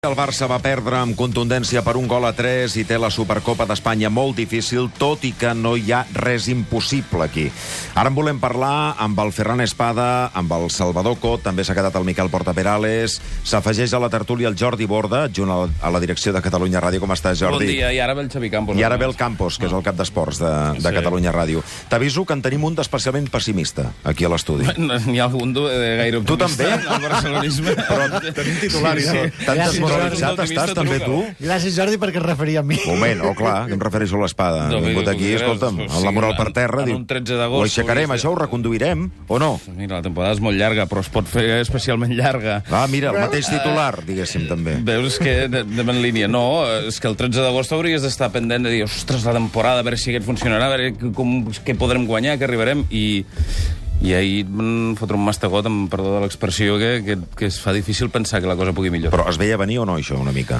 El Barça va perdre amb contundència per 1-3 i té la Supercopa d'Espanya molt difícil, tot i que no hi ha res impossible aquí. Ara en volem parlar amb el Ferran Espada, amb el Salvador Cot, també s'ha quedat el Miquel Portaperales, s'afegeix a la tertúlia el Jordi Borda, adjunt a la direcció de Catalunya Ràdio. Com estàs, Jordi? Bon dia, i ara ve el Xavi Campos. I ara ve el Campos, que és el cap d'esports de Catalunya Ràdio. T'aviso que en tenim un d'especialment pessimista, aquí a l'estudi. N'hi ha algun gaire optimista. Tu també? El barcelonisme. Però tenim titulars, sí. Tan desmoralitzat estàs, també tu? Gràcies, Jordi, perquè es referia a mi. Moment, clar, que em refereixo a l'Espada. He vingut aquí, escolta'm, amb la moral per terra, diu, ho aixecarem, això ho reconduirem, o no? Mira, la temporada és molt llarga, però es pot fer especialment llarga. Ah, mira, el mateix titular, diguéssim, també. Veus que anem en línia. No, és que el 13 d'agost hauries d'estar pendent de dir, ostres, la temporada, a veure si aquest funcionarà, a veure què podrem guanyar, què arribarem, i ahir fotre un mastegot, amb perdó de l'expressió, que es fa difícil pensar que la cosa pugui millor. Però es veia venir o no, això, una mica?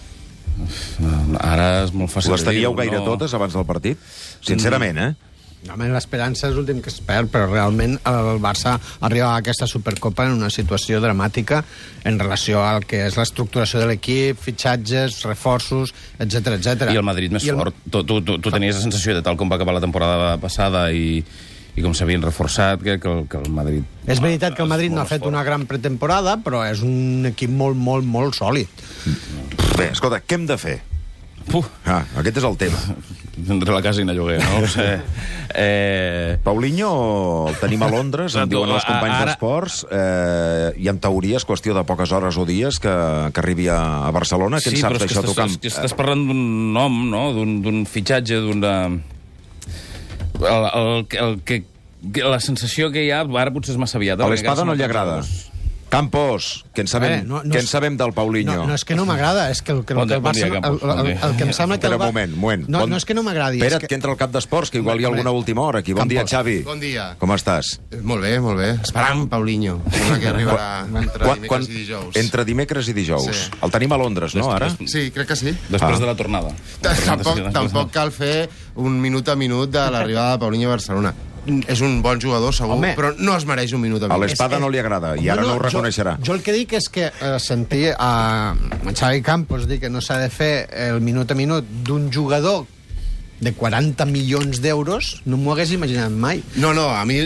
Ara és molt fàcil de dir. Les teníeu gaire totes abans del partit? Sincerament, Home, l'esperança és l'últim que es perd, però realment el Barça arriba a aquesta Supercopa en una situació dramàtica en relació al que és l'estructuració de l'equip, fitxatges, reforços, etc. I el Madrid més fort. Tu tenies la sensació de tal com va acabar la temporada passada i com s'havien reforçat, que el Madrid... És veritat que el Madrid no ha fet una gran pretemporada, però és un equip molt sòlid. Bé, escolta, què hem de fer? Aquest és el tema. Entre la casa i anar a lloguer, no? Paulinho el tenim a Londres, em diuen els companys d'esports, i en teoria és qüestió de poques hores o dies que arribi a Barcelona. Què en saps d'això, tu, Camp? Estàs parlant d'un nom, no? D'un fitxatge, la sensació que hi ha, ara potser és massa aviat. A l'Espada no li agrada. Campos, què en sabem del Paulinho? No és que no m'agrada, és que el que em sembla que... Espera un moment. No és que no m'agradi. Espera't, que entra el cap d'esports, que igual hi ha alguna última hora aquí. Bon dia, Xavi. Bon dia. Com estàs? Molt bé. Esperant Paulinho, que arribarà entre dimecres i dijous. Entre dimecres i dijous. El tenim a Londres, no, ara? Sí, crec que sí. Després de la tornada. Tampoc cal fer un minut a minut de l'arribada de Paulinho a Barcelona. És un bon jugador, segur, però no es mereix un minut a minut. A l'Espada no li agrada, i ara no ho reconeixerà. Jo el que dic és que sentir a Xavi Campos dir que no s'ha de fer el minut a minut d'un jugador de 40 milions d'euros no m'ho hagués imaginat mai. No, a mi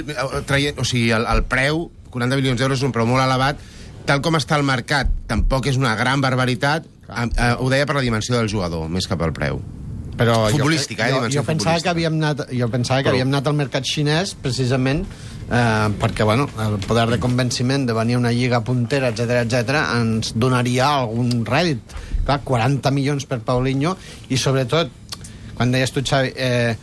el preu, 40 milions d'euros, és un preu molt elevat. Tal com està el mercat, tampoc és una gran barbaritat. Ho deia per la dimensió del jugador, més que pel preu. Però futbolística, jo pensava que havíem anat al mercat xinès precisament perquè el poder de convenciment de venir a una lliga puntera, etc ens donaria algun rèdit. Clar, 40 milions per Paulinho, i sobretot quan deies tu, Xavi,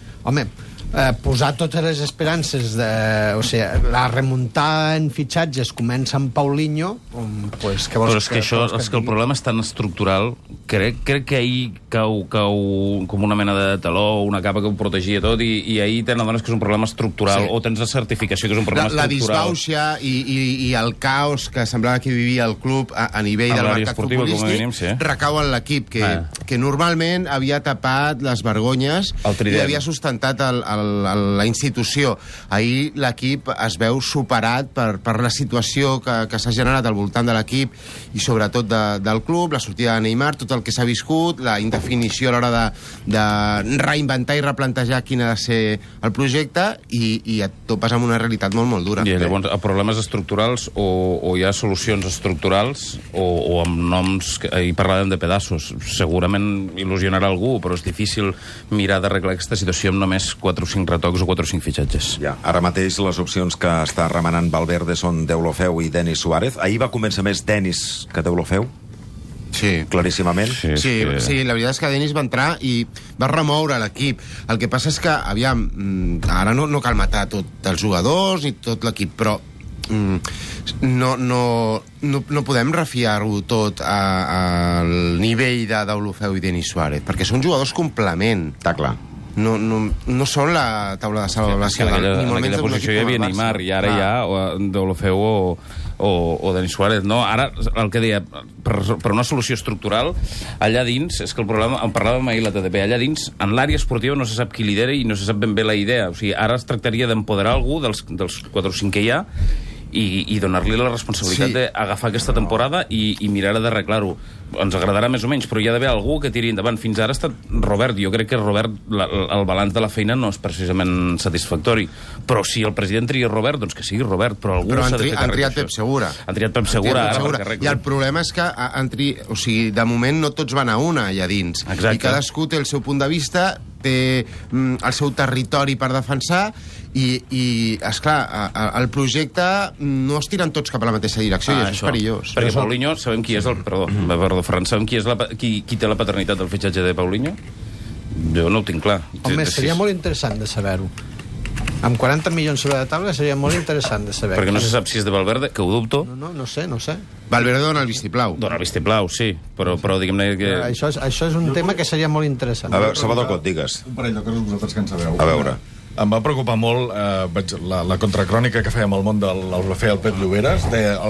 posar totes les esperances la remuntada en fitxatges comença amb Paulinho, pues, què vols? Però és que el problema és tan estructural. Crec que ahir cau com una mena de taló, una capa que ho protegia tot, i ahir t'adones que és un problema estructural, o tens la certificació que és un problema estructural. La disbauxa i el caos que semblava que vivia el club a nivell del mercat futbolístic recau en l'equip, que normalment havia tapat les vergonyes i havia sustentat la institució. Ahir l'equip es veu superat per la situació que s'ha generat al voltant de l'equip i sobretot del club, la sortida de Neymar, tot el que s'ha viscut, la indefinició a l'hora de reinventar i replantejar quin ha de ser el projecte, i et topes amb una realitat molt dura. I llavors, a problemes estructurals o hi ha solucions estructurals o amb noms, i parlàvem de pedaços, segurament il·lusionarà algú, però és difícil mirar d'arreglar aquesta situació amb només 4 o 5 retocs o 4 o 5 fitxatges. Ara mateix les opcions que està remenant Valverde són Deulofeu i Denis Suárez. Ahir va començar més Denis que Deulofeu? Sí. Claríssimament. Sí, la veritat és que Denis va entrar i va remoure l'equip. El que passa és que, aviam, ara no cal matar tots els jugadors ni tot l'equip, però no podem refiar-ho tot al nivell de Deulofeu i Denis Suárez, perquè són jugadors complement. Està clar. No són la taula de salvació. En aquella posició hi havia Neymar, i ara hi ha Deulofeu o Denis Suárez. No, ara, el que deia, per una solució estructural, allà dins, és que el problema, en parlàvem ahir la TDP, allà dins, en l'àrea esportiva no se sap qui lidera i no se sap ben bé la idea. O sigui, ara es tractaria d'empoderar algú dels 4 o 5 que hi ha, i donar-li la responsabilitat d'agafar aquesta temporada i mirar d'arreglar-ho. Ens agradarà més o menys, però hi ha d'haver algú que tiri endavant. Fins ara ha estat Robert. Jo crec que Robert, el balanç de la feina no és precisament satisfactori. Però si el president tria Robert, doncs que sigui Robert, però algú s'ha de fer càrrec. Han triat Pep Segura. Han triat Pep Segura ara perquè arregli. I el problema és que de moment no tots van a una allà dins. Exacte. I cadascú té el seu punt de vista, té el seu territori per defensar i esclar, el projecte no es tiren tots cap a la mateixa direcció i això és perillós. Perquè Paulinho, sabem qui és perdó, Ferran, sabem qui té la paternitat del fitxatge de Paulinho? Jo no ho tinc clar. Home, seria molt interessant de saber-ho. Amb 40 milions sobre la taula seria molt interessant de saber. Perquè no se sap si és de Valverde, que ho dubto. No sé. Valverde dona el vistiplau. Dona el vistiplau, sí, però diguem-ne que... Això és un tema que seria molt interessant. A veure, Salvador Cot, digues. Un parell de coses vosaltres que en sabeu. A veure. Em va preocupar molt la contracrònica que fèiem al món el feia el Pep Lloberes.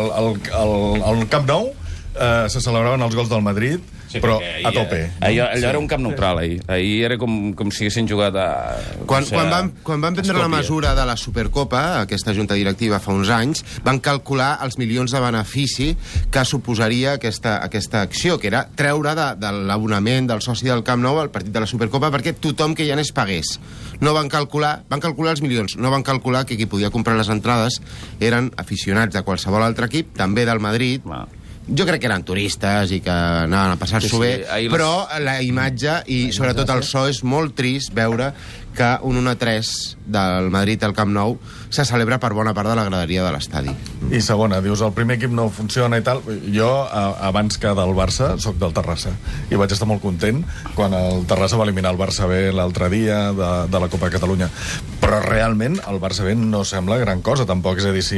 Al Camp Nou se celebraven els gols del Madrid, però a tope. Allò era un camp neutral, ahir. Ahir era com si haguessin jugat a... Quan van prendre la mesura de la Supercopa, aquesta junta directiva fa uns anys, van calcular els milions de benefici que suposaria aquesta acció, que era treure de l'abonament del soci del Camp Nou al partit de la Supercopa perquè tothom que hi anés pagués. No van calcular els milions, no van calcular que qui podia comprar les entrades eren aficionats de qualsevol altre equip, també del Madrid. Jo crec que eren turistes i que anaven a passar-s'ho bé, però la imatge i sobretot el so és molt trist veure que un 1-3 del Madrid al Camp Nou se celebra per bona part de la graderia de l'estadi. I segona, dius, el primer equip no funciona i tal. Jo, abans que del Barça, sóc del Terrassa. I vaig estar molt content quan el Terrassa va eliminar el Barça B l'altre dia de la Copa de Catalunya. Però realment el Barça B no sembla gran cosa, tampoc. És a dir,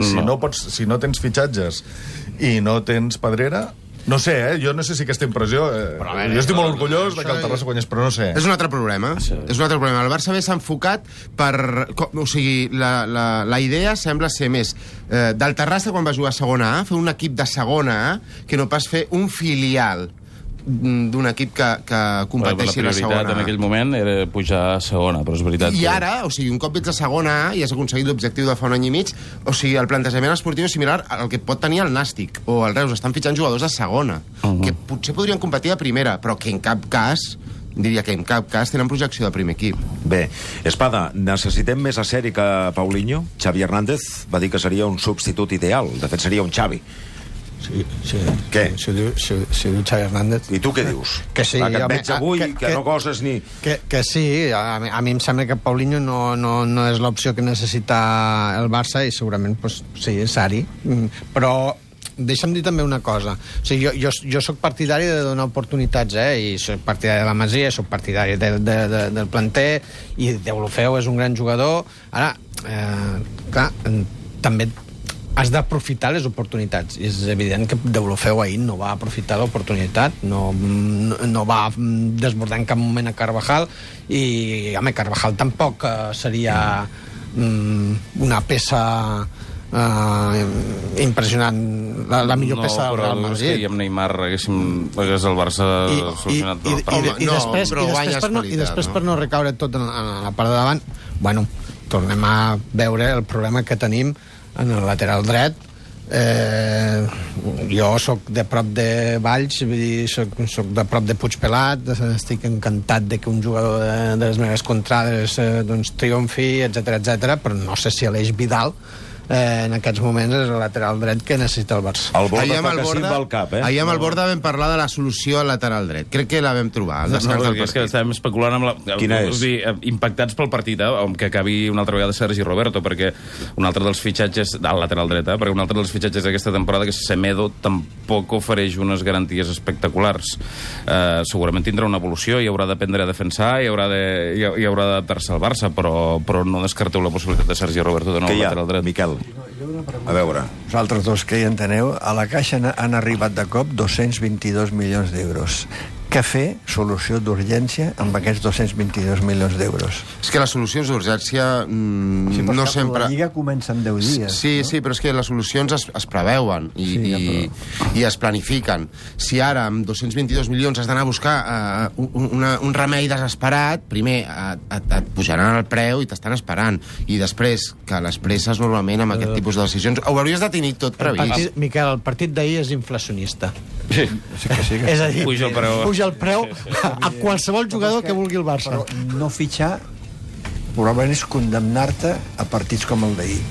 si no tens fitxatges i no tens pedrera... No sé, jo no sé si aquesta impressió... jo estic molt orgullós de que el Terrassa guanyés, però no sé. És un altre problema. És un altre problema. El Barça B s'ha enfocat per... O sigui, la idea sembla ser més del Terrassa quan va jugar a segona A, fer un equip de segona A, que no pas fer un filial d'un equip que competeixi a la segona A. La prioritat en aquell moment era pujar a segona, però és veritat. I ara, o sigui, un cop ets a segona A i has aconseguit l'objectiu de fa un any i mig, o sigui, el plantejament esportiu és similar al que pot tenir el Nàstic o el Reus. Estan fitxant jugadors de segona, que potser podrien competir a primera, però que en cap cas tenen projecció de primer equip. Bé, Espada, necessitem més a sèrie que Paulinho? Xavi Hernández va dir que seria un substitut ideal. De fet, seria un Xavi. Sí. Què? Si diu Xavi Hernández. I tu què dius? Que sí. Que et veig avui, que no goses ni... Que sí, a mi em sembla que Paulinho no és l'opció que necessita el Barça i segurament, pues, sí, és Sari. Però deixa'm dir també una cosa. O sigui, jo soc partidari de donar oportunitats, i soc partidari de la Masia, soc partidari del planter, i Deulofeu és un gran jugador. Ara, clar, també has d'aprofitar les oportunitats. És evident que Deulofeu ahir no va aprofitar l'oportunitat, no va desbordar en cap moment a Carvajal, i, home, Carvajal tampoc seria una peça impressionant, la millor peça del Real Madrid. No, però que amb Neymar hagués el Barça solucionat. I després, per no recaure tot en la part de davant, bueno, tornem a veure el problema que tenim en el lateral dret. Jo soc de prop de Valls, vull dir, soc de prop de Puigpelat, estic encantat de que un jugador de les meves contrades doncs triomfi, etc, però no sé si Aleix Vidal en aquests moments és el lateral dret que necessita el Barça. El Borda fa que sí amb el cap, Ahir amb el Borda vam parlar de la solució al lateral dret. Crec que la vam trobar. És que estàvem especulant amb la... Quina és? Impactats pel partit, que acabi una altra vegada Sergi Roberto, perquè un altre dels fitxatges del lateral dret, perquè un altre dels fitxatges d'aquesta temporada, que és Semedo, tampoc ofereix unes garanties espectaculars. Segurament tindrà una evolució i haurà d'aprendre a defensar i haurà d'adaptar-se al Barça, però no descarteu la possibilitat de Sergi Roberto de nou al lateral dret. Miquel, a veure. Vosaltres dos que hi enteneu, a la Caixa han arribat de cop 222 milions d'euros. què fer, solució d'urgència, amb aquests 222 milions d'euros? És que les solucions d'urgència no sempre... La Lliga comença en 10 dies. Sí, però és que les solucions es preveuen i es planifiquen. Si ara amb 222 milions has d'anar a buscar un remei desesperat, primer et pujaran el preu i t'estan esperant. I després, que les presses normalment amb aquest tipus de decisions ho hauries de tenir tot previst. Miquel, el partit d'ahir és inflacionista. Sí. És a dir, puja el preu a qualsevol jugador que vulgui el Barça. Però no fitxar probablement és condemnar-te a partits com el d'ahir.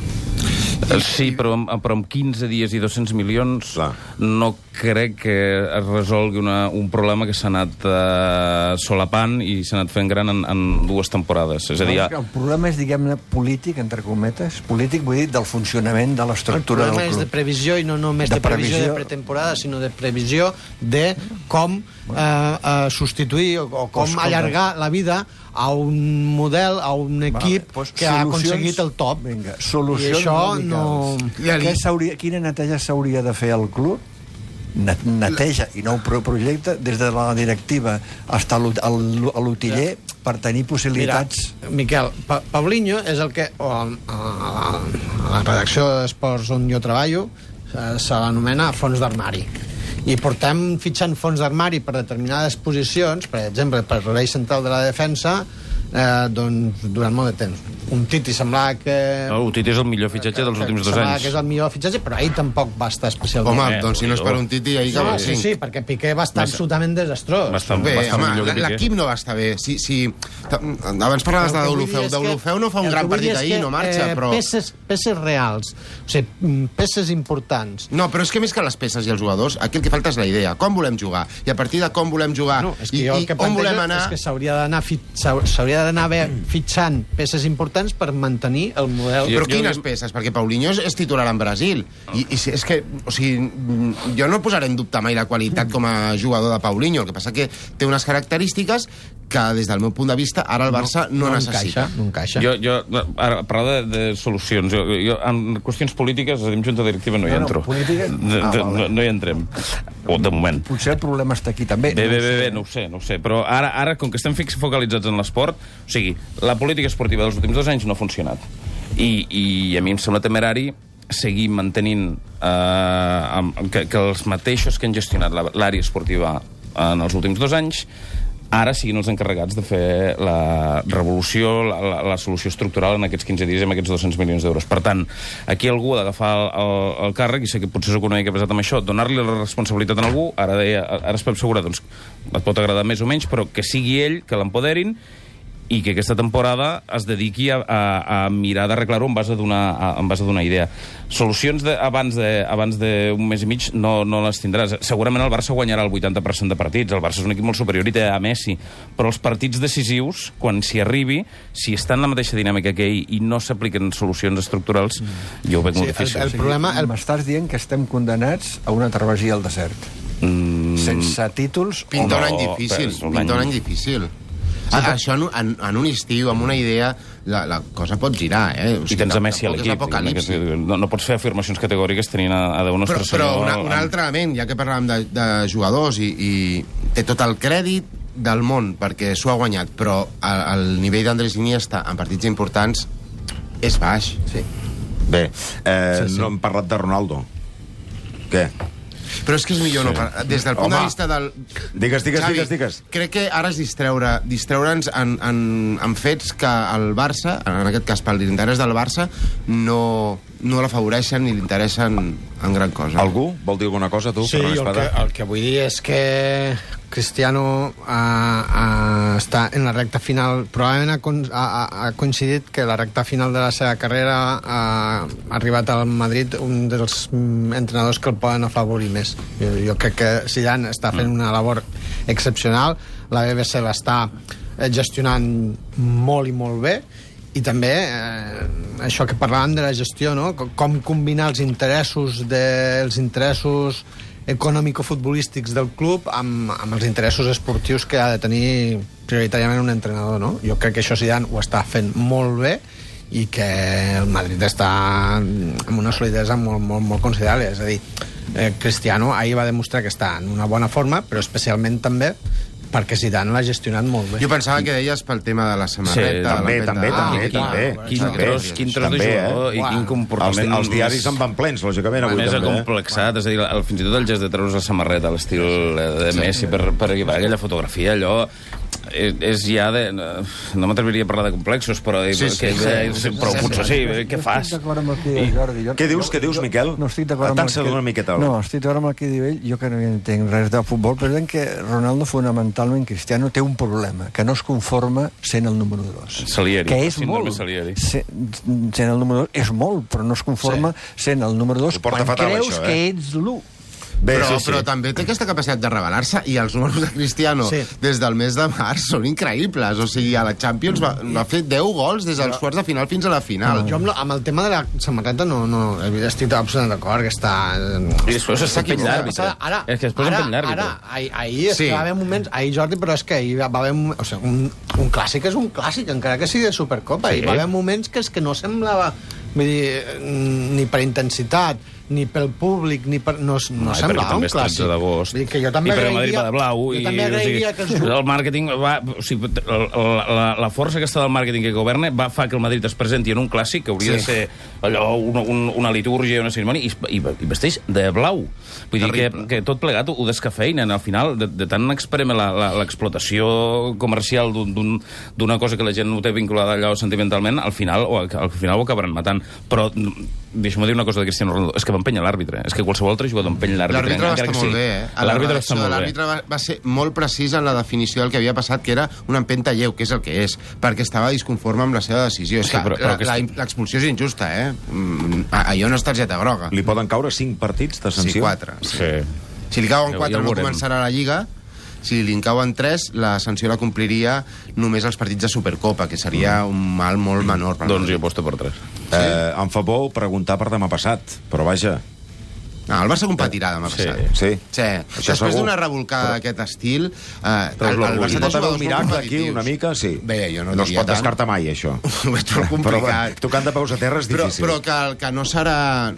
Sí, però amb 15 dies i 200 milions no crec que es resolgui un problema que s'ha anat solapant i s'ha anat fent gran en 2 temporades. És a dir, el problema és, diguem-ne, polític, entre cometes. Polític, vull dir, del funcionament de l'estructura del club. El problema és de previsió i no només de previsió de pretemporada, sinó de previsió de com substituir o com allargar la vida a un model, a un equip que ha aconseguit el top. Vinga, solucions. I això no... Quina neteja s'hauria de fer al club? Neteja i nou projecte des de la directiva fins a l'utiller per tenir possibilitats. Mira, Miquel, Paulinho és el que a la redacció d'Esports on jo treballo se l'anomena fons d'armari. I portem fitxant fons d'armari per determinades posicions, per exemple, per l'eix central de la defensa, doncs durant molt de temps. Un Titi semblava que... No, un Titi és el millor fitxatge dels últims 2 anys. Semblava que és el millor fitxatge, però ahir tampoc va estar especialment. Home, doncs si no és per un Titi, ahir que va 5. Sí, perquè Piqué va estar absolutament desastrós. Bé, home, l'equip no va estar bé. Abans parlaves de Deulofeu. Deulofeu no fa un gran partit ahir, no marxa, però... Peces reals, o sigui, peces importants. No, però és que més que les peces i els jugadors, aquí el que falta és la idea. Com volem jugar? I a partir de com volem jugar i on volem anar... És que s'hauria d'anar fitxant peces importants per mantenir el model. Però quines peces? Perquè Paulinho és titular en Brasil. I és que, o sigui, jo no posaré en dubte mai la qualitat com a jugador de Paulinho. El que passa que té unes característiques que, des del meu punt de vista, ara el Barça no necessita. No encaixa. Jo ara, parlar de solucions. Jo, en qüestions polítiques, és a dir, en junta directiva no hi entro. No hi entrem. De moment. Potser el problema està aquí també. Bé, no ho sé. Però ara, com que estem focalitzats en l'esport, o sigui, la política esportiva dels últims 2 anys no ha funcionat. I a mi em sembla temerari seguir mantenint que els mateixos que han gestionat l'àrea esportiva en els últims 2 anys ara siguin els encarregats de fer la revolució, la solució estructural en aquests 15 dies amb aquests 200 milions d'euros. Per tant, aquí algú ha d'agafar el càrrec, i sé que potser soc una mica pesat amb això, donar-li la responsabilitat a algú, ara es pot assegurar, doncs, et pot agradar més o menys, però que sigui ell, que l'empoderin, i que aquesta temporada es dediqui a mirar d'arreglar-ho en base a donar idea. Solucions abans d'un mes i mig no les tindràs. Segurament el Barça guanyarà el 80% de partits. El Barça és un equip molt superior i té a Messi. Però els partits decisius, quan s'hi arribi, si estan en la mateixa dinàmica que ell i no s'apliquen solucions estructurals, jo ho veig molt difícil. El problema... M'estàs dient que estem condenats a una travessia al desert. Sense títols... Pinta un any difícil. Això en un estiu, amb una idea, la cosa pot girar, O sigui, i tens a Messi a l'equip. No pots fer afirmacions categòriques tenint a Déu Nostre Senyor... Però un altre element, ja que parlàvem de jugadors, i té tot el crèdit del món perquè s'ho ha guanyat, però el nivell d'Andrés Iniesta en partits importants és baix. Sí. Bé, no hem parlat de Ronaldo. Què? Però és que és millor no parlar. Des del punt de vista del... Digues. Crec que ara és distreure'ns en fets que el Barça, en aquest cas per l'interès del Barça, no l'afavoreixen ni l'interessen en gran cosa. Algú vol dir alguna cosa, tu? Sí, el que vull dir és que Cristiano està en la recta final. Probablement ha coincidit que la recta final de la seva carrera ha arribat al Madrid un dels entrenadors que el poden afavorir més. Jo crec que Zidane està fent una labor excepcional, la BBC l'està gestionant molt i molt bé, i també això que parlàvem de la gestió, no? Com combinar els interessos econòmico-futbolístics del club amb els interessos esportius que ha de tenir prioritàriament un entrenador, no? Jo crec que això Zidane ho està fent molt bé i que el Madrid està amb una solidesa molt, molt, molt considerable. És a dir, Cristiano ahir va demostrar que està en una bona forma, però especialment també perquè Zidane l'ha gestionat molt bé. Jo pensava que deies pel tema de la samarreta. Sí, també. Quin tros de jugador i quin comportament... Els diaris en van plens, lògicament, avui més també. Més acomplexat, és a dir, fins i tot el gest de treure's la samarreta a l'estil de Messi per equipar aquella fotografia, allò és ja de... No m'atreviria a parlar de complexos, però potser sí, què fas? Estic d'acord amb el que diu Jordi. Què dius, Miquel? No estic d'acord amb el que... una miqueta. No, estic d'acord amb el que diu ell. Jo que no entenc res de futbol, però entenc que Ronaldo fonamentalment Cristiano té un problema, que no es conforma sent el número 2. Salieri. Que és molt. Sent el número 2 és molt, però no es conforma sent el número 2 quan creus que ets l'1. Però també té aquesta capacitat de revelar-se, i els números de Cristiano des del mes de març són increïbles. O sigui, a la Champions va fer 10 gols des dels quarts de final fins a la final. Jo amb el tema de la samarreta no estic absolutament d'acord, que està... I després està aquí l'àrbitre. És que després empeny l'àrbitre. Ahir va haver moments... Ahir, Jordi, però és que ahir va haver... O sigui, un clàssic és un clàssic, encara que sigui de Supercopa. Hi va haver moments que no semblava... Vull dir, ni per intensitat, ni pel públic, ni per... No semblava un clàssic. I perquè el Madrid va de blau. Jo també agrairia que el màrqueting va... O sigui, la força aquesta del màrqueting que governa fa que el Madrid es presenti en un clàssic que hauria de ser allò, una litúrgia, una cerimònia, i vesteix de blau. Vull dir que tot plegat ho descafeinen. Al final, de tant expreme l'explotació comercial d'una cosa que la gent no té vinculada allò sentimentalment, al final ho acabaran matant. Però deixa'm dir una cosa de Cristiano Ronaldo, és que va empènyer l'àrbitre, és que qualsevol altre jugador empeny l'àrbitre. L'àrbitre va estar molt bé, L'àrbitre va ser molt precís en la definició del que havia passat, que era una empenta lleu, que és el que és, perquè estava disconforme amb la seva decisió. L'expulsió és injusta, allò no és targeta groga. Li poden caure 5 partits de sanció? Sí, 4. Si li cauen 4 no començarà la Lliga. Si li en cauen 3, la sanció la compliria només els partits de Supercopa, que seria un mal molt menor. Doncs jo aposto per 3. Em fa por preguntar per demà passat, però vaja... El Barça competirà demà passat. Sí. Després d'una revolcada d'aquest estil... Però el Barça pot haver un miracle aquí una mica, sí. Bé, jo no es pot descartar mai, això. Ho veig molt complicat. Però tocant de peus a terra és difícil. Però que no serà...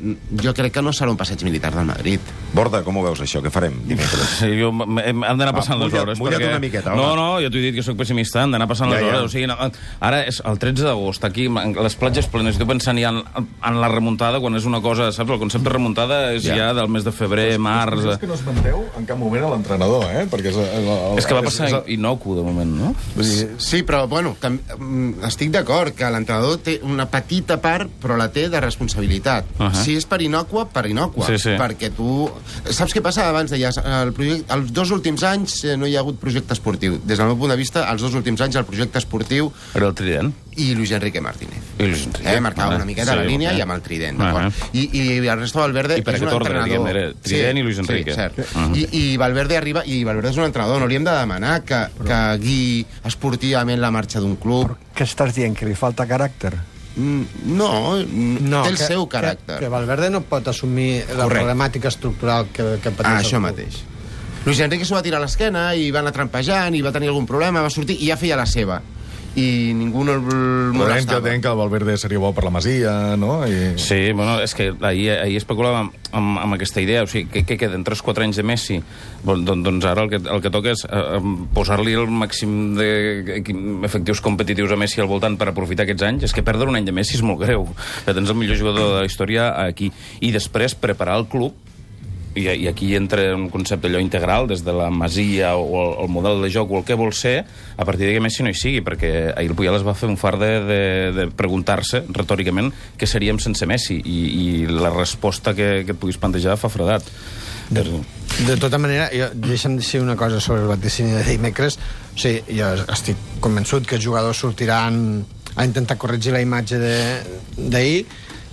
Jo crec que no serà un passeig militar del Madrid. Borda, com ho veus, això? Què farem dimecres? Hem d'anar passant les hores. Mulla't una miqueta, home. No, jo t'ho he dit que soc pessimista, hem d'anar passant les hores. O sigui, ara és el 13 d'agost, aquí, les platges plenes. Estic pensant ja en la remuntada, quan és una cosa, saps? El concepte de remuntada és ja del mes de febrer, març... És que no es manteu en cap moment a l'entrenador, perquè és que va passar inocu, de moment, no? Sí, però, bueno, estic d'acord que l'entrenador té una petita part, però la té de responsabilitat. Si és per inòcua, perquè tu... Saps què passa? Abans deies, els 2 últims anys no hi ha hagut projecte esportiu. Des del meu punt de vista, els 2 últims anys el projecte esportiu... Era el Trident. I Luis Enrique Martínez. Marcava una miqueta la línia i amb el Trident, d'acord? I Ernesto Valverde és un entrenador... Trident i Luis Enrique. Sí, cert. I Valverde arriba, i Valverde és un entrenador. No hauríem de demanar que guiï esportivament la marxa d'un club. Què estàs dient? Que li falta caràcter? No, té el seu caràcter. Que Valverde no pot assumir la problemàtica estructural que pateix això mateix. Luis Enrique s'ho va tirar a l'esquena i va anar trampejant i va tenir algun problema, va sortir i ja feia la seva. I ningú no el molestava. Entenc que el Valverde seria bo per la Masia, no? Sí, bueno, és que ahir especulàvem amb aquesta idea, o sigui, què queden 3-4 anys de Messi? Doncs ara el que toca és posar-li el màxim d'efectius competitius a Messi al voltant per aprofitar aquests anys. És que perdre un any de Messi és molt greu. Tens el millor jugador de la història aquí. I després preparar el club, i aquí entra un concepte allò integral, des de la Masia o el model de joc o el que vol ser, a partir que Messi no hi sigui, perquè ahir el Puyol es va fer un fart de preguntar-se retòricament què seríem sense Messi, i la resposta que et puguis plantejar fa fredat. De tota manera, deixa'm dir una cosa sobre el vaticini de dimecres. O sigui, jo estic convençut que els jugadors sortiran a intentar corregir la imatge d'ahir,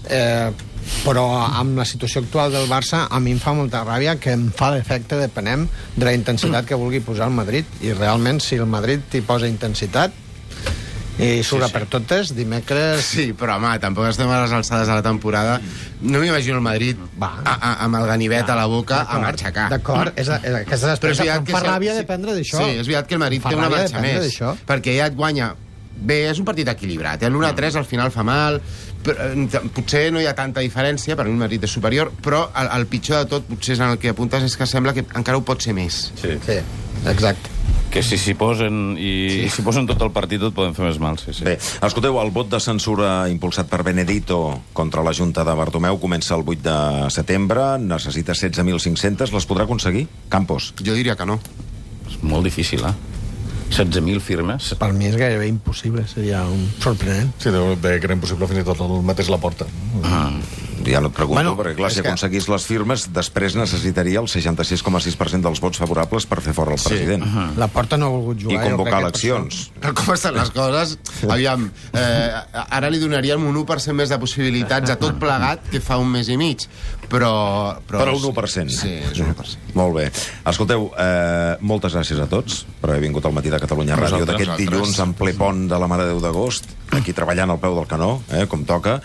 però amb la situació actual del Barça a mi em fa molta ràbia, que em fa l'efecte depenem de la intensitat que vulgui posar el Madrid, i realment si el Madrid hi posa intensitat i surt per totes, dimecres... Sí, però home, tampoc estem a les alçades de la temporada. No m'imagino el Madrid amb el ganivet a la boca a matxacar. D'acord, aquesta després em fa ràbia dependre d'això. Sí, és veritat que el Madrid té una marxa més, perquè ja et guanya bé, és un partit equilibrat. L'1-3 al final fa mal, potser no hi ha tanta diferència, per mi el Madrid és superior, però el pitjor de tot, potser és en el que apuntes, és que sembla que encara ho pot ser més. Sí, exacte. Que si s'hi posen s'hi posen tot el partit tot poden fer més mal, sí. Bé, escolteu, el vot de censura impulsat per Benedito contra la Junta de Bartomeu comença el 8 de setembre, necessita 16.500, les podrà aconseguir? Campos? Jo diria que no. És molt difícil, 16.000 firmes. Per mi és gairebé impossible, seria un sorprenent. Sí, deia que era impossible fins i tot el mateix Laporta. Ja no et pregunto, perquè clar, si aconseguís les firmes, després necessitaria el 66,6% dels vots favorables per fer fora el president. Laporta no ha volgut jugar. I convocar eleccions. Com estan les coses? Aviam, ara li donaríem un 1% més de possibilitats a tot plegat que fa un mes i mig, però un 1%. Sí, és un 1%. Molt bé. Escolteu, moltes gràcies a tots per haver vingut al Matí de Catalunya Ràdio d'aquest dilluns en ple pont de la Mare de Déu d'agost, aquí treballant al peu del canó, com toca.